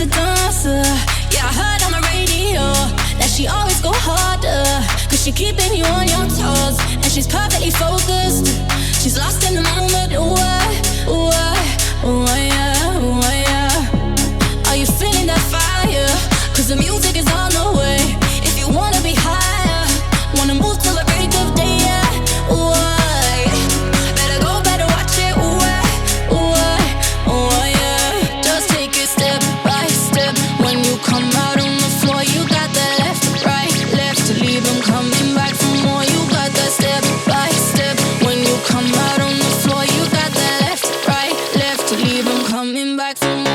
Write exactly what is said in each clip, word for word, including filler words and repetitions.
a dancer. Yeah, I heard on the radio that she always go harder, cause she keeping you on your toes, and she's perfectly focused. She's lost in the moment. Ooh, I, ooh, I, ooh, I, yeah, ooh, I, yeah. Are you feeling that fire? Cause the music is on the way. If you wanna be higher, wanna move till the break of day, yeah. Ooh, I, better go, better watch it. Ooh, I, ooh, I, ooh, I, yeah. Just take it step by step. When you come out on the floor, you got that left, right, left to leave them coming back for more. You got that step by step. When you come out on the floor, you got that left, right, left to leave them coming back for more.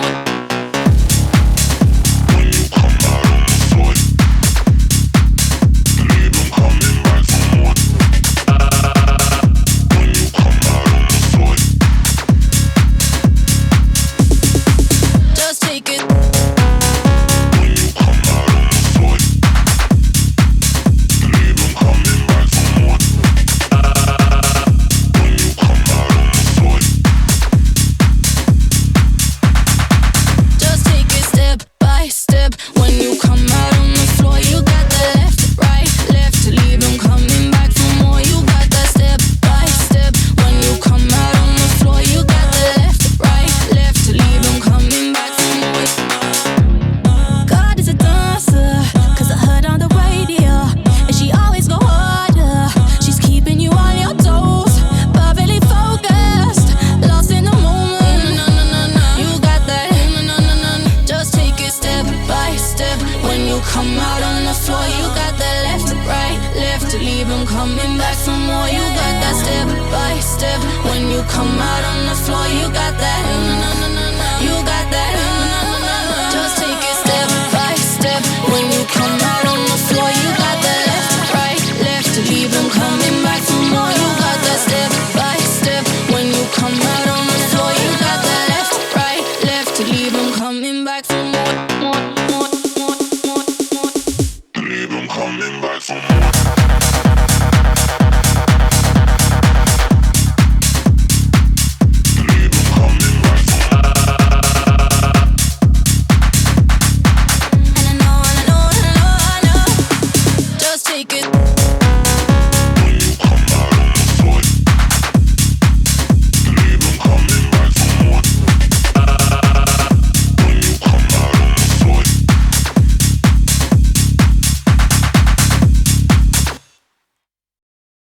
Coming back for more. You got that step by step. When you come out on the floor, you got that.